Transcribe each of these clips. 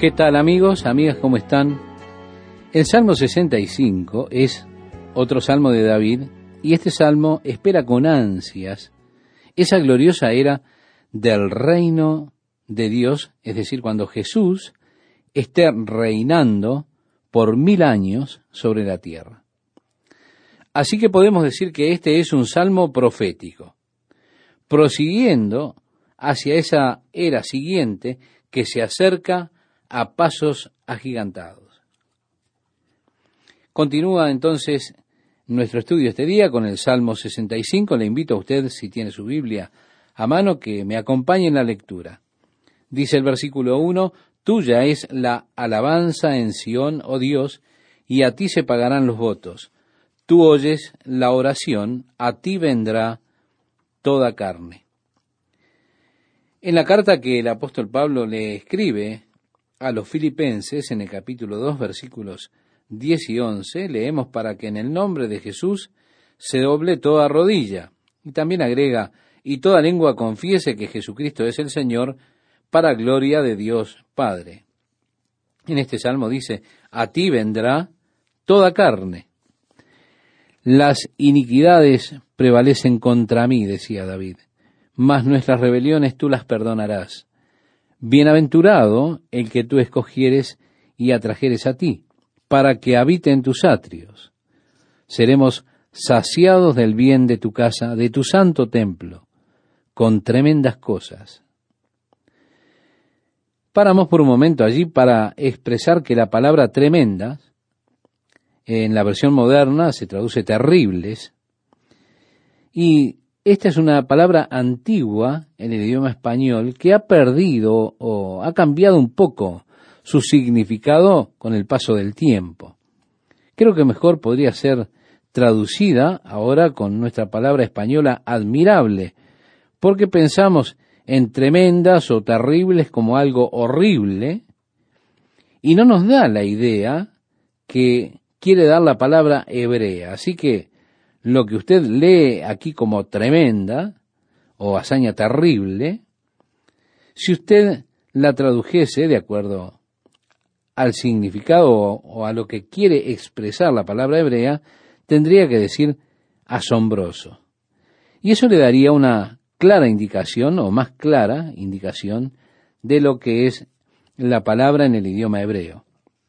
¿Qué tal, amigos, amigas, cómo están? El Salmo 65 es otro salmo de David, y este salmo espera con ansias esa gloriosa era del reino de Dios, es decir, cuando Jesús esté reinando por 1000 años sobre la tierra. Así que podemos decir que este es un salmo profético, prosiguiendo hacia esa era siguiente que se acerca a pasos agigantados. Continúa entonces nuestro estudio este día con el Salmo 65. Le invito a usted, si tiene su Biblia a mano, que me acompañe en la lectura. Dice el versículo 1, Tuya es la alabanza en Sión, oh Dios, y a ti se pagarán los votos. Tú oyes la oración, a ti vendrá toda carne. En la carta que el apóstol Pablo le escribe a los filipenses, en el capítulo 2, versículos 10 y 11, leemos: para que en el nombre de Jesús se doble toda rodilla. Y también agrega: y toda lengua confiese que Jesucristo es el Señor, para gloria de Dios Padre. En este salmo dice: a ti vendrá toda carne. Las iniquidades prevalecen contra mí, decía David, mas nuestras rebeliones tú las perdonarás. Bienaventurado el que tú escogieres y atrajeres a ti, para que habite en tus atrios. Seremos saciados del bien de tu casa, de tu santo templo, con tremendas cosas. Paramos por un momento allí para expresar que la palabra tremendas, en la versión moderna se traduce terribles, y esta es una palabra antigua en el idioma español que ha perdido o ha cambiado un poco su significado con el paso del tiempo. Creo que mejor podría ser traducida ahora con nuestra palabra española admirable, porque pensamos en tremendas o terribles como algo horrible, y no nos da la idea que quiere dar la palabra hebrea. Así que lo que usted lee aquí como tremenda o hazaña terrible, si usted la tradujese de acuerdo al significado o a lo que quiere expresar la palabra hebrea, tendría que decir asombroso. Y eso le daría una clara indicación, o más clara indicación, de lo que es la palabra en el idioma hebreo.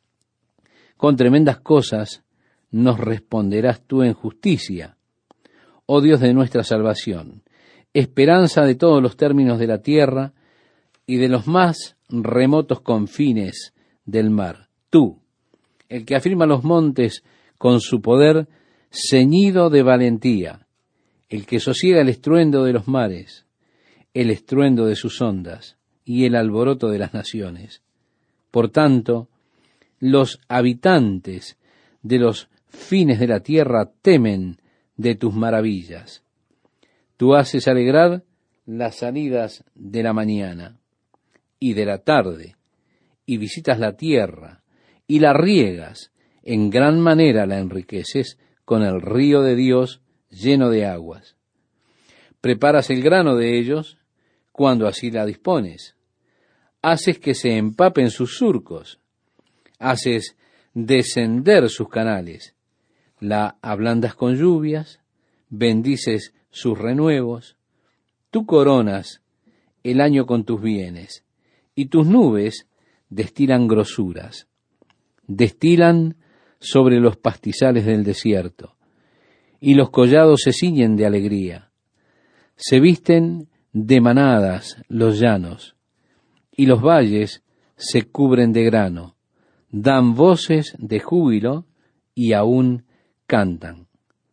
Con tremendas cosas nos responderás tú en justicia, oh Dios de nuestra salvación, esperanza de todos los términos de la tierra y de los más remotos confines del mar. Tú, el que afirma los montes con su poder, ceñido de valentía, el que sosiega el estruendo de los mares, el estruendo de sus ondas y el alboroto de las naciones. Por tanto, los habitantes de los fines de la tierra temen de tus maravillas. Tú haces alegrar las salidas de la mañana y de la tarde, y visitas la tierra, y la riegas, en gran manera la enriqueces con el río de Dios lleno de aguas. Preparas el grano de ellos cuando así la dispones. Haces que se empapen sus surcos. Haces descender sus canales. La ablandas con lluvias, bendices sus renuevos. Tú coronas el año con tus bienes, y tus nubes destilan grosuras. Destilan sobre los pastizales del desierto, y los collados se ciñen de alegría. Se visten de manadas los llanos, y los valles se cubren de grano. Dan voces de júbilo y aún cantan.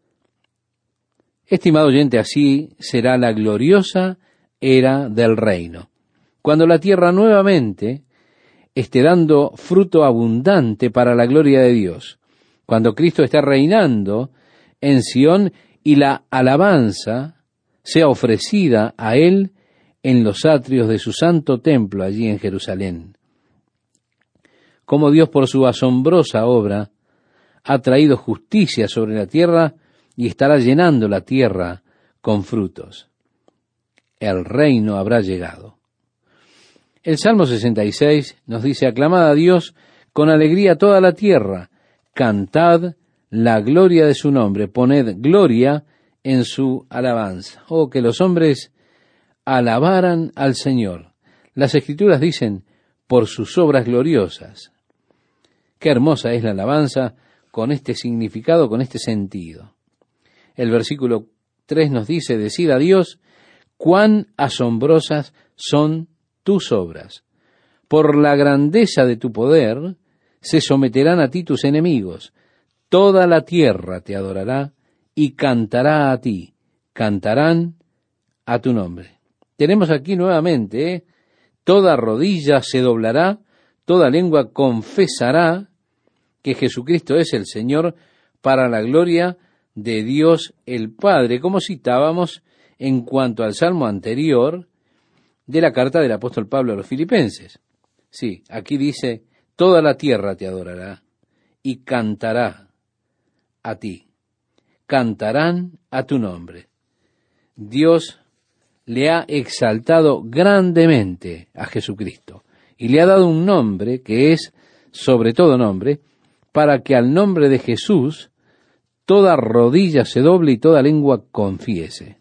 Estimado oyente, así será la gloriosa era del reino, cuando la tierra nuevamente esté dando fruto abundante para la gloria de Dios, cuando Cristo esté reinando en Sión y la alabanza sea ofrecida a Él en los atrios de su santo templo allí en Jerusalén. Como Dios, por su asombrosa obra, ha traído justicia sobre la tierra y estará llenando la tierra con frutos. El reino habrá llegado. El Salmo 66 nos dice: aclamad a Dios con alegría toda la tierra, cantad la gloria de su nombre, poned gloria en su alabanza. Oh, que los hombres alabaran al Señor. Las Escrituras dicen: por sus obras gloriosas. Qué hermosa es la alabanza con este significado, con este sentido. El versículo 3 nos dice: decid a Dios, cuán asombrosas son tus obras. Por la grandeza de tu poder, se someterán a ti tus enemigos. Toda la tierra te adorará y cantará a ti. Cantarán a tu nombre. Tenemos aquí nuevamente, toda rodilla se doblará, toda lengua confesará que Jesucristo es el Señor, para la gloria de Dios el Padre, como citábamos en cuanto al salmo anterior de la carta del apóstol Pablo a los Filipenses. Sí, aquí dice: toda la tierra te adorará y cantará a ti. Cantarán a tu nombre. Dios le ha exaltado grandemente a Jesucristo y le ha dado un nombre que es sobre todo nombre, para que al nombre de Jesús toda rodilla se doble y toda lengua confiese.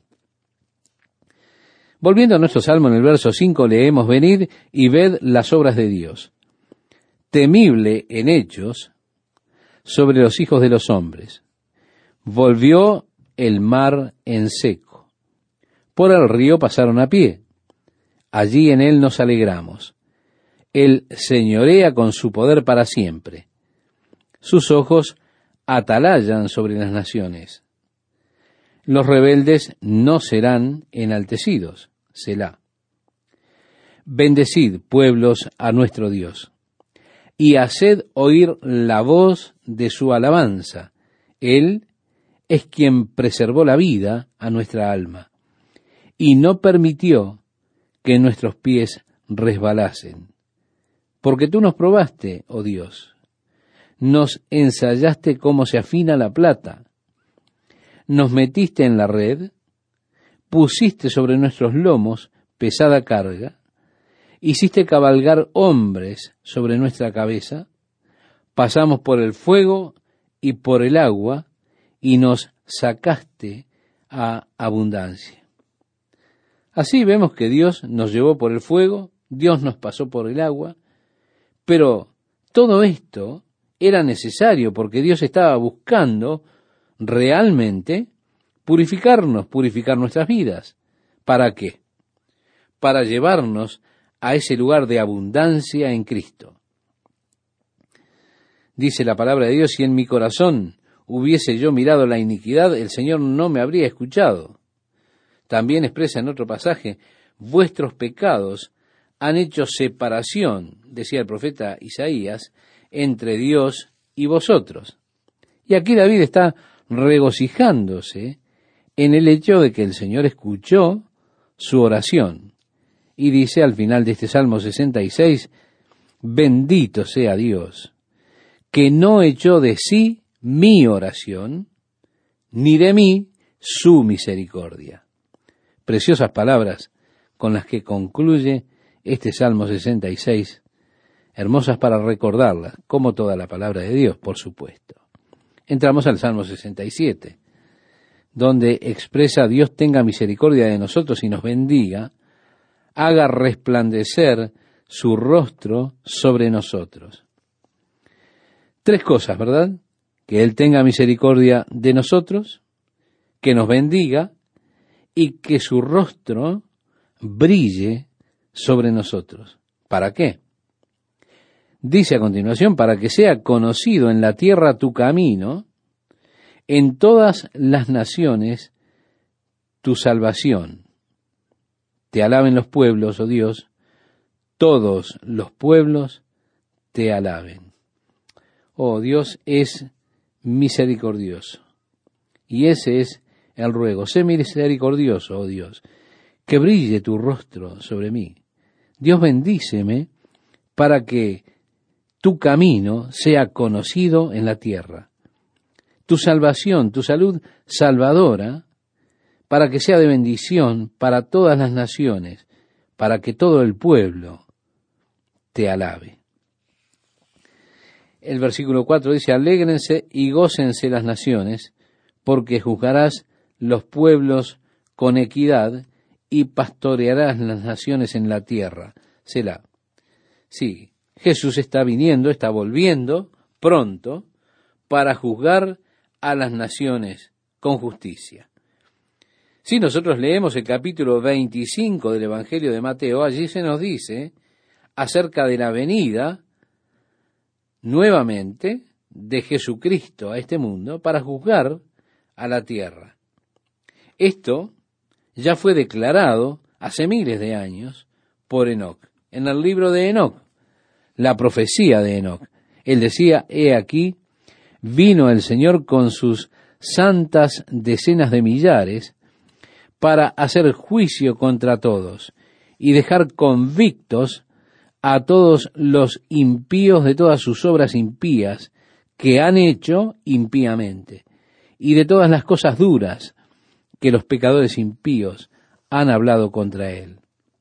Volviendo a nuestro salmo, en el verso 5 leemos: venid y ved las obras de Dios, temible en hechos sobre los hijos de los hombres. Volvió el mar en seco, por el río pasaron a pie, allí en él nos alegramos. Él señorea con su poder para siempre. Sus ojos atalayan sobre las naciones. Los rebeldes no serán enaltecidos. Selah. Bendecid, pueblos, a nuestro Dios, y haced oír la voz de su alabanza. Él es quien preservó la vida a nuestra alma, y no permitió que nuestros pies resbalasen. Porque tú nos probaste, oh Dios, nos ensayaste cómo se afina la plata, nos metiste en la red, pusiste sobre nuestros lomos pesada carga, hiciste cabalgar hombres sobre nuestra cabeza, pasamos por el fuego y por el agua, y nos sacaste a abundancia. Así vemos que Dios nos llevó por el fuego, Dios nos pasó por el agua, pero todo esto era necesario porque Dios estaba buscando realmente purificar nuestras vidas. ¿Para qué? Para llevarnos a ese lugar de abundancia en Cristo. Dice la palabra de Dios: si en mi corazón hubiese yo mirado la iniquidad, el Señor no me habría escuchado. También expresa en otro pasaje: vuestros pecados han hecho separación, decía el profeta Isaías, entre Dios y vosotros. Y aquí David está regocijándose en el hecho de que el Señor escuchó su oración. Y dice al final de este Salmo 66, bendito sea Dios, que no echó de sí mi oración, ni de mí su misericordia. Preciosas palabras con las que concluye este Salmo 66, hermosas para recordarlas, como toda la palabra de Dios, por supuesto. Entramos al Salmo 67, donde expresa: Dios tenga misericordia de nosotros y nos bendiga, haga resplandecer su rostro sobre nosotros. Tres cosas, ¿verdad? Que Él tenga misericordia de nosotros, que nos bendiga y que su rostro brille sobre nosotros. ¿Para qué? Dice a continuación: para que sea conocido en la tierra tu camino, en todas las naciones tu salvación. Te alaben los pueblos, oh Dios, todos los pueblos te alaben. Oh, Dios es misericordioso. Y ese es el ruego: sé misericordioso, oh Dios, que brille tu rostro sobre mí. Dios, bendíceme para que tu camino sea conocido en la tierra. Tu salvación, tu salud salvadora, para que sea de bendición para todas las naciones, para que todo el pueblo te alabe. El versículo 4 dice, alégrense y gócense las naciones, porque juzgarás los pueblos con equidad y pastorearás las naciones en la tierra. Selah. Sí, Jesús está viniendo, está volviendo pronto para juzgar a las naciones con justicia. Si nosotros leemos el capítulo 25 del Evangelio de Mateo, allí se nos dice acerca de la venida nuevamente de Jesucristo a este mundo para juzgar a la tierra. Esto ya fue declarado hace miles de años por Enoc. En el libro de Enoc, la profecía de Enoc, él decía, he aquí, vino el Señor con sus santas decenas de millares para hacer juicio contra todos y dejar convictos a todos los impíos de todas sus obras impías que han hecho impíamente y de todas las cosas duras que los pecadores impíos han hablado contra él.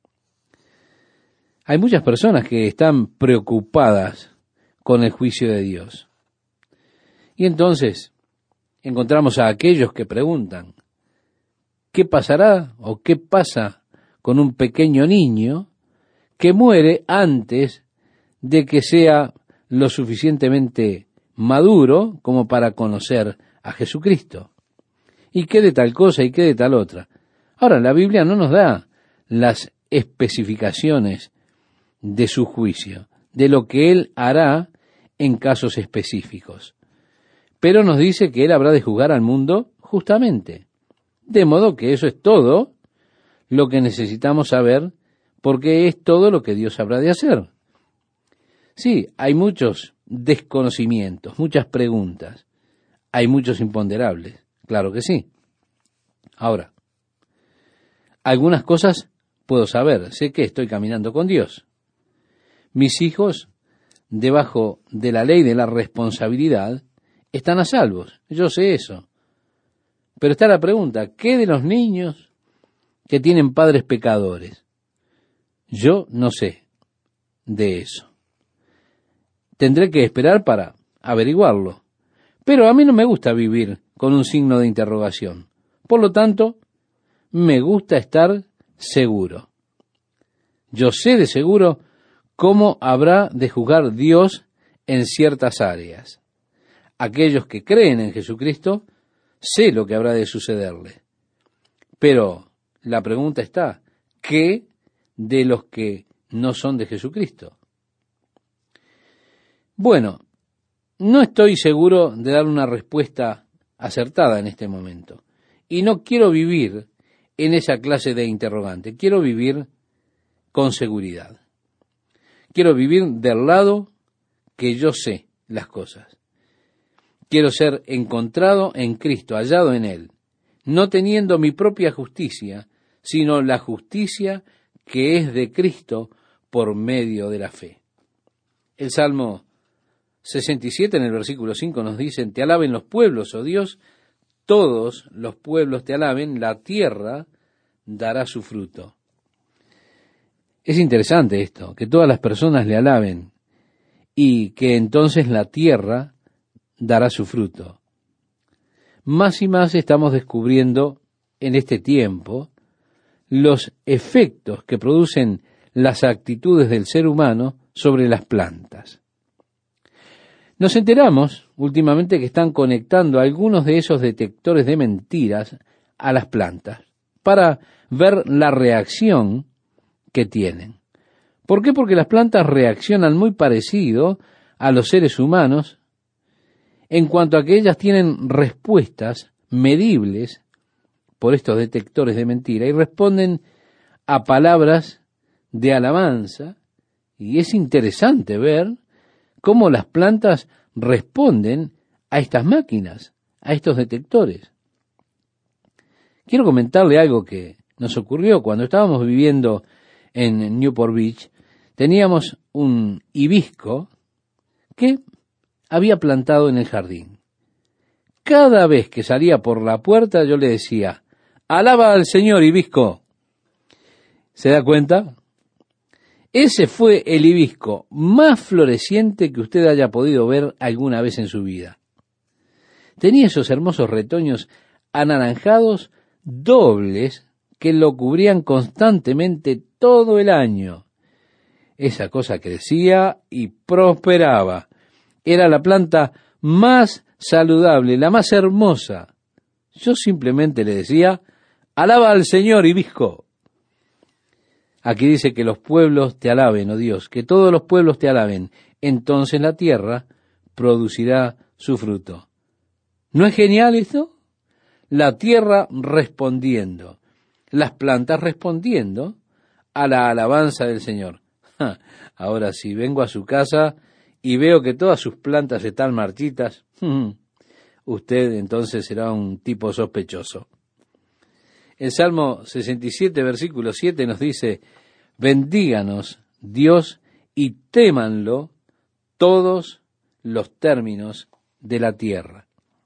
Hay muchas personas que están preocupadas con el juicio de Dios. Y entonces encontramos a aquellos que preguntan, ¿qué pasará o qué pasa con un pequeño niño que muere antes de que sea lo suficientemente maduro como para conocer a Jesucristo? ¿Y qué de tal cosa y qué de tal otra? Ahora, la Biblia no nos da las especificaciones de su juicio, de lo que Él hará en casos específicos. Pero nos dice que Él habrá de juzgar al mundo justamente. De modo que eso es todo lo que necesitamos saber, porque es todo lo que Dios habrá de hacer. Sí, hay muchos desconocimientos, muchas preguntas, hay muchos imponderables, claro que sí. Ahora, algunas cosas puedo saber, sé que estoy caminando con Dios. Mis hijos, debajo de la ley de la responsabilidad, están a salvos, yo sé eso. Pero está la pregunta, ¿qué de los niños que tienen padres pecadores? Yo no sé de eso. Tendré que esperar para averiguarlo. Pero a mí no me gusta vivir con un signo de interrogación. Por lo tanto, me gusta estar seguro. Yo sé de seguro cómo habrá de juzgar Dios en ciertas áreas. Aquellos que creen en Jesucristo, sé lo que habrá de sucederle. Pero la pregunta está, ¿qué de los que no son de Jesucristo? Bueno, no estoy seguro de dar una respuesta acertada en este momento. Y no quiero vivir en esa clase de interrogante. Quiero vivir con seguridad. Quiero vivir del lado que yo sé las cosas. Quiero ser encontrado en Cristo, hallado en Él, no teniendo mi propia justicia, sino la justicia que es de Cristo por medio de la fe. El Salmo 67 en el versículo 5 nos dice, te alaben los pueblos, oh Dios, todos los pueblos te alaben, la tierra dará su fruto. Es interesante esto, que todas las personas le alaben y que entonces la tierra dará su fruto. Más y más estamos descubriendo en este tiempo los efectos que producen las actitudes del ser humano sobre las plantas. Nos enteramos últimamente que están conectando algunos de esos detectores de mentiras a las plantas para ver la reacción que tienen. ¿Por qué? Porque las plantas reaccionan muy parecido a los seres humanos en cuanto a que ellas tienen respuestas medibles por estos detectores de mentira y responden a palabras de alabanza, y es interesante ver cómo las plantas responden a estas máquinas, a estos detectores. Quiero comentarle algo que nos ocurrió cuando estábamos viviendo en Newport Beach. Teníamos un hibisco que había plantado en el jardín. Cada vez que salía por la puerta yo le decía, alaba al Señor, hibisco. ¿Se da cuenta? Ese fue el hibisco más floreciente que usted haya podido ver alguna vez en su vida. Tenía esos hermosos retoños anaranjados dobles que lo cubrían constantemente todo el año. Esa cosa crecía y prosperaba. Era la planta más saludable, la más hermosa. Yo simplemente le decía, alaba al Señor, hibisco. Aquí dice que los pueblos te alaben, oh Dios, que todos los pueblos te alaben. Entonces la tierra producirá su fruto. ¿No es genial esto? La tierra respondiendo, las plantas respondiendo a la alabanza del Señor. Ahora, si vengo a su casa y veo que todas sus plantas están marchitas, usted entonces será un tipo sospechoso. El Salmo 67, versículo 7 nos dice, bendíganos Dios y témanlo todos los términos de la tierra.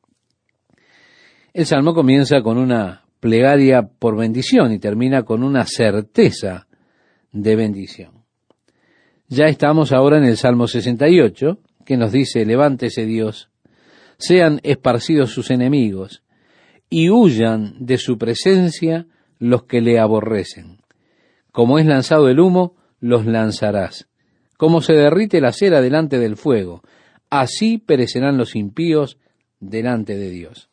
El Salmo comienza con una plegaria por bendición y termina con una certeza de bendición. Ya estamos ahora en el Salmo 68, que nos dice, levántese Dios, sean esparcidos sus enemigos, y huyan de su presencia los que le aborrecen. Como es lanzado el humo, los lanzarás. Como se derrite la cera delante del fuego, así perecerán los impíos delante de Dios.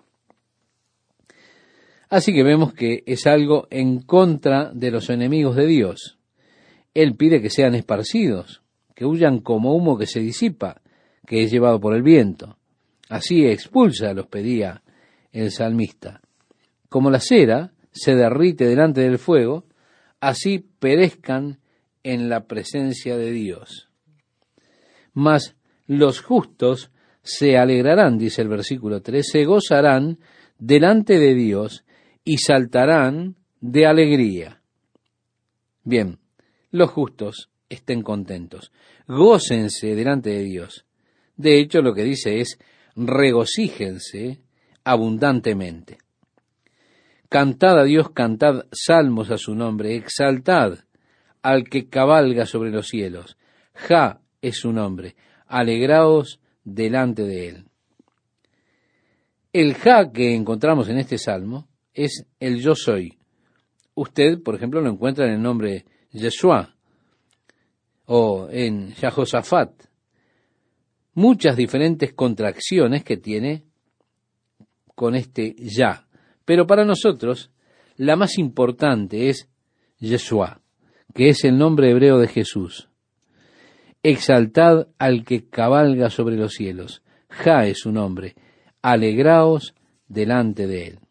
Así que vemos que es algo en contra de los enemigos de Dios. Él pide que sean esparcidos, que huyan como humo que se disipa, que es llevado por el viento. Así expulsa, los pedía el salmista. Como la cera se derrite delante del fuego, así perezcan en la presencia de Dios. Mas los justos se alegrarán, dice el versículo 3, se gozarán delante de Dios y saltarán de alegría. Bien, los justos estén contentos, gócense delante de Dios. De hecho, lo que dice es, regocíjense abundantemente. Cantad a Dios, cantad salmos a su nombre, exaltad al que cabalga sobre los cielos. Jah es su nombre, alegraos delante de él. El Jah que encontramos en este salmo es el yo soy. Usted, por ejemplo, lo encuentra en el nombre Yeshua o en Yahosafat. Muchas diferentes contracciones que tiene con este ya. Pero para nosotros, la más importante es Yeshua, que es el nombre hebreo de Jesús. Exaltad al que cabalga sobre los cielos. Jah es su nombre. Alegraos delante de él.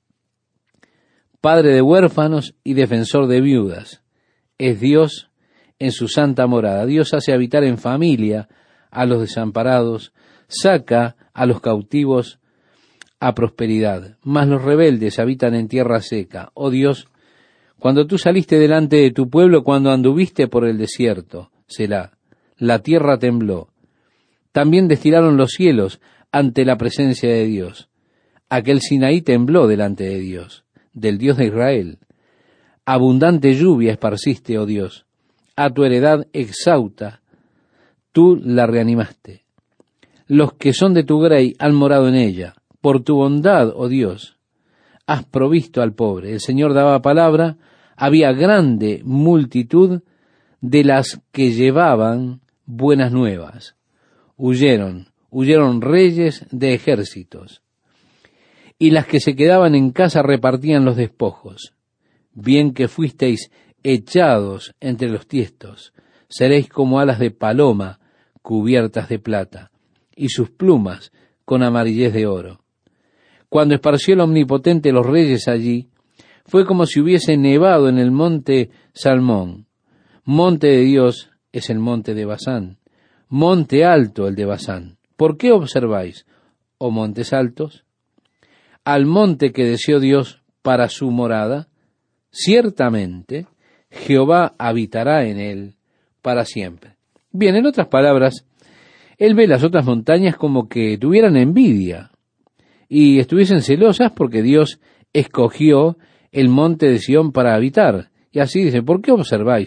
Padre de huérfanos y defensor de viudas. Es Dios en su santa morada. Dios hace habitar en familia a los desamparados, saca a los cautivos a prosperidad, mas los rebeldes habitan en tierra seca. Oh Dios, cuando tú saliste delante de tu pueblo, cuando anduviste por el desierto, Selah, la tierra tembló. También destilaron los cielos ante la presencia de Dios. Aquel Sinaí tembló delante de Dios, del Dios de Israel. Abundante lluvia esparciste, oh Dios, a tu heredad exhausta, tú la reanimaste. Los que son de tu grey han morado en ella. Por tu bondad, oh Dios, has provisto al pobre. El Señor daba palabra, había grande multitud de las que llevaban buenas nuevas. Huyeron reyes de ejércitos. Y las que se quedaban en casa repartían los despojos. Bien que fuisteis echados entre los tiestos, seréis como alas de paloma cubiertas de plata, y sus plumas con amarillez de oro. Cuando esparció el Omnipotente los reyes allí, fue como si hubiese nevado en el monte Salmón. Monte de Dios es el monte de Basán, monte alto el de Basán. ¿Por qué observáis, oh montes altos? Al monte que deseó Dios para su morada, ciertamente Jehová habitará en él para siempre. Bien, en otras palabras, él ve las otras montañas como que tuvieran envidia y estuviesen celosas porque Dios escogió el monte de Sión para habitar. Y así dice, ¿por qué observáis,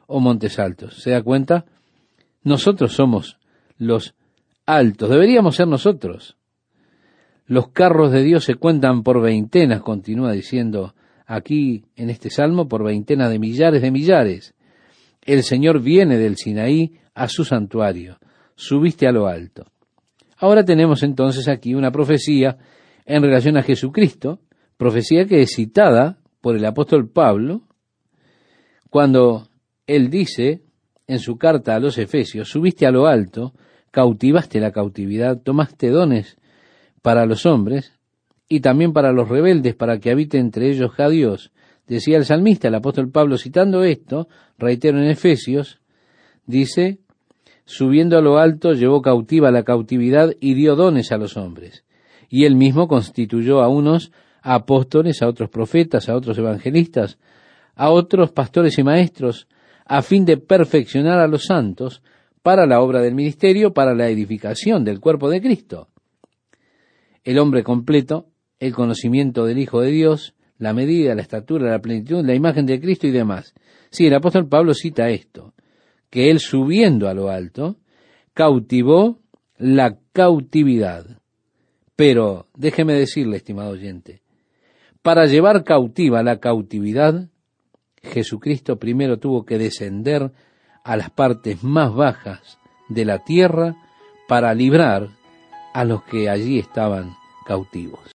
o montes altos. ¿Se da cuenta? Nosotros somos los altos, deberíamos ser nosotros. Los carros de Dios se cuentan por veintenas, continúa diciendo aquí en este salmo, por veintenas de millares. El Señor viene del Sinaí a su santuario, subiste a lo alto. Ahora tenemos entonces aquí una profecía en relación a Jesucristo, profecía que es citada por el apóstol Pablo, cuando él dice en su carta a los Efesios, subiste a lo alto, cautivaste la cautividad, tomaste dones para los hombres y también para los rebeldes, para que habite entre ellos ja Dios. Decía el salmista, el apóstol Pablo, citando esto, reitero en Efesios, dice, subiendo a lo alto, llevó cautiva la cautividad y dio dones a los hombres. Y él mismo constituyó a unos apóstoles, a otros profetas, a otros evangelistas, a otros pastores y maestros, a fin de perfeccionar a los santos para la obra del ministerio, para la edificación del cuerpo de Cristo. El hombre completo, el conocimiento del Hijo de Dios, la medida, la estatura, la plenitud, la imagen de Cristo y demás. Sí, el apóstol Pablo cita esto, que él subiendo a lo alto, cautivó la cautividad. Pero, déjeme decirle, estimado oyente, para llevar cautiva la cautividad, Jesucristo primero tuvo que descender a las partes más bajas de la tierra para librar a los que allí estaban cautivos.